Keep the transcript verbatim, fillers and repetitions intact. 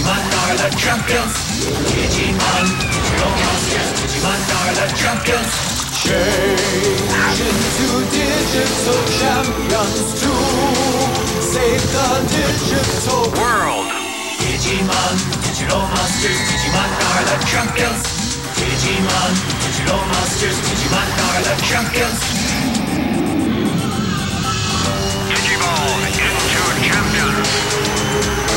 Digimon are the champions. Digimon, digital monsters. Digimon are the champions. Change into digital champions to save the digital world. Digimon, digital monsters. Digimon are the champions. Digimon, digital monsters. Digimon are the champions. Digimon into champions.